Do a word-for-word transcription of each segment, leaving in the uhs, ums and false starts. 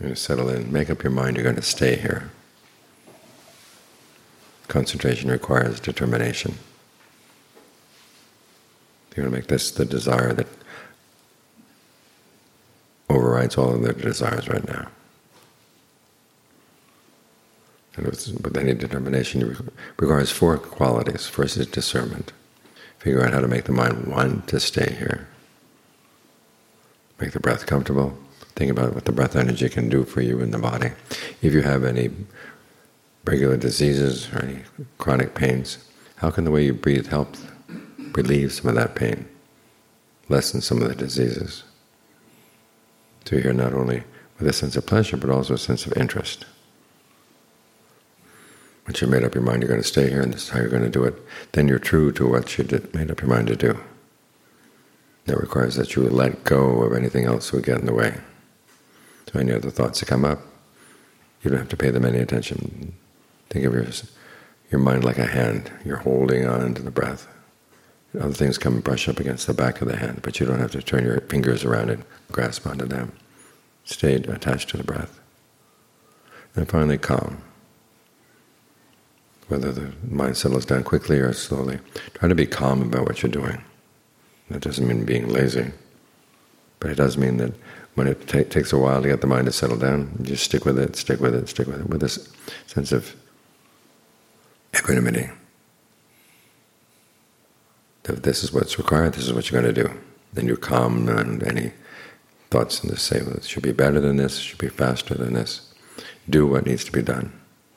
You're going to settle in. Make up your mind you're going to stay here. Concentration requires determination. You're going to make this the desire that overrides all of the desires right now. And with any determination, it requires four qualities. First is discernment. Figure out how to make the mind want to stay here. Make the breath comfortable. Think about what the breath energy can do for you in the body. If you have any regular diseases or any chronic pains, how can the way you breathe help relieve some of that pain, lessen some of the diseases? So you're here not only with a sense of pleasure, but also a sense of interest. Once you've made up your mind you're going to stay here and this is how you're going to do it, then you're true to what you did, made up your mind to do. That requires that you let go of anything else that would get in the way. So any other thoughts that come up, you don't have to pay them any attention. Think of your, your mind like a hand. You're holding on to the breath. Other things come and brush up against the back of the hand, but you don't have to turn your fingers around and grasp onto them. Stay attached to the breath. And finally, calm. Whether the mind settles down quickly or slowly, try to be calm about what you're doing. That doesn't mean being lazy, but it does mean that when it ta takes a while to get the mind to settle down, you just stick with it, stick with it, stick with it, with this sense of equanimity. If this is what's required, this is what you're going to do. Then you're calm on any thoughts and just say, well, it should be better than this, it should be faster than this. Do what needs to be done.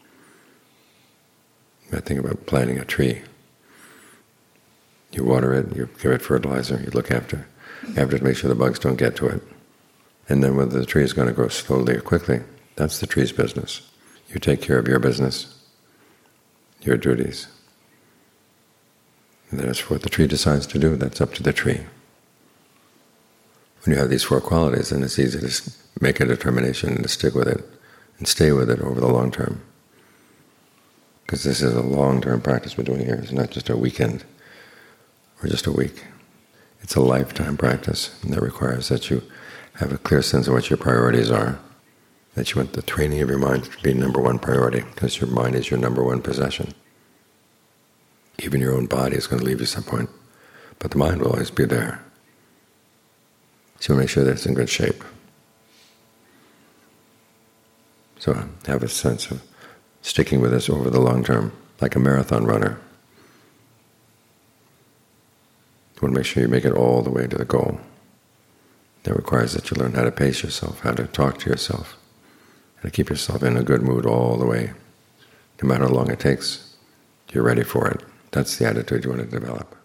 I think about planting a tree. You water it, you give it fertilizer, you look after after to make sure the bugs don't get to it. And then whether the tree is going to grow slowly or quickly, that's the tree's business. You take care of your business, your duties. And then as for what the tree decides to do, that's up to the tree. When you have these four qualities, then it's easy to make a determination and to stick with it and stay with it over the long term. Because this is a long-term practice we're doing here. It's not just a weekend or just a week. It's a lifetime practice, and that requires that you have a clear sense of what your priorities are, that you want the training of your mind to be number one priority, because your mind is your number one possession. Even your own body is going to leave you at some point, but the mind will always be there. So make sure that it's in good shape. So have a sense of sticking with this over the long term, like a marathon runner. You want to make sure you make it all the way to the goal. That requires that you learn how to pace yourself, how to talk to yourself, how to keep yourself in a good mood all the way. No matter how long it takes, you're ready for it. That's the attitude you want to develop.